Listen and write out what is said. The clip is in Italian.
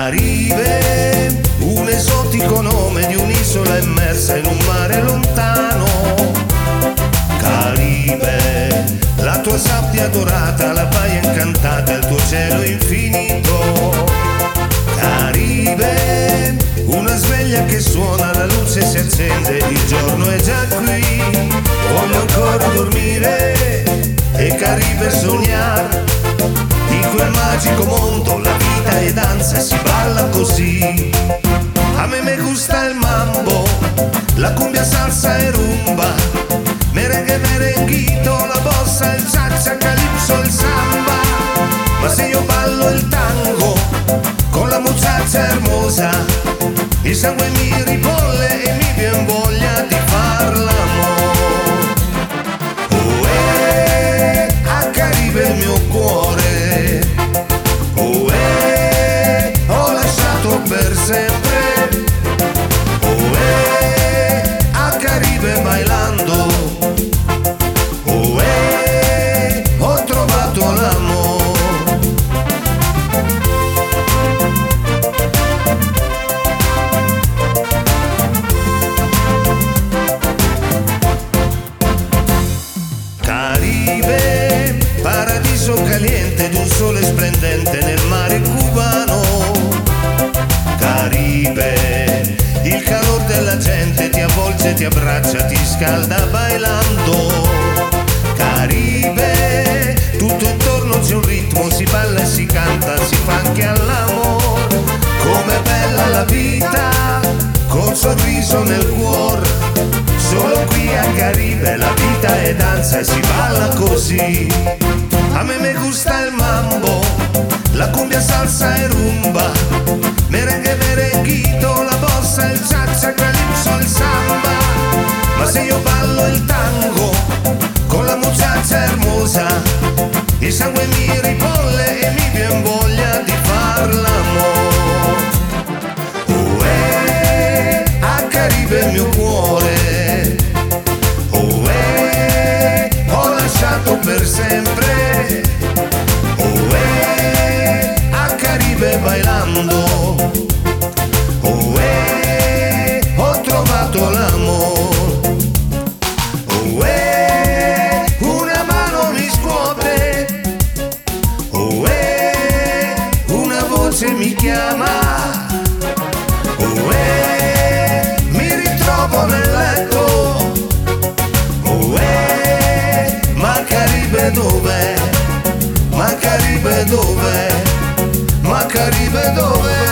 Caribe, un esotico nome di un'isola immersa in un mare lontano. Caribe, la tua sabbia dorata, la baia incantata, il tuo cielo infinito. Caribe, una sveglia che suona, la luce si accende, il giorno è già qui. Voglio ancora dormire e Caribe sognare di quel magico mondo, la vita è danza e si balla così. A me gusta il mambo, la cumbia, salsa e rumba, merengue, merenguito, la bossa, il cha-cha, calypso, il samba. Ma se io ballo il tango con la muchacha hermosa, il sangue mi ribolle e mi vien voglia di far l'amore. Oh, a Caribe il mio cuore, oh, ho lasciato per sempre. Oh, a Caribe bailando, oh, ho trovato l'amore. Caribe, paradiso caliente di un sole splendente nel mare cubano. Caribe, il calor della gente ti avvolge, ti abbraccia, ti scalda bailando. Caribe, tutto intorno c'è un ritmo, si balla e si canta, si fa anche all'amore. Com'è bella la vita, col sorriso nel cuore. Solo qui a Caribe la vita è danza e si balla così. A me gusta il mambo, la cumbia, salsa e rumba, merengue, merenguito, la bossa, il cha-cha, calypso, il samba. Ma se io ballo il tango con la muchacha hermosa, il sangue mi ribolle e mi vien voglia di far l'amore. Oh, a Caribe il mio cuore, oh, ho lasciato per sempre. Oh, a Caribe bailando, oh, ho trovato l'amore. Oh, una mano mi scuote, oh, una voce mi chiama, oh, mi ritrovo nel letto. Oh, ma Caribe dov'è? Ma Caribe dov'è? Ma Caribe dov'è?